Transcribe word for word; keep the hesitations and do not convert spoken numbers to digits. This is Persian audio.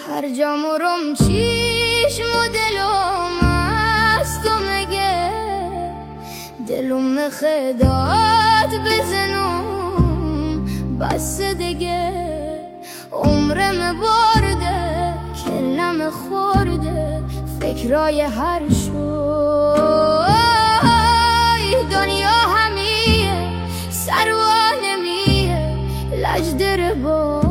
هر جا مرم چشم و دلم است و مگه دلم نخه داد بزنم بس دیگه عمرم برده کلم خورده فکرای هر شوی دنیا همیه سروانه میه لجدر با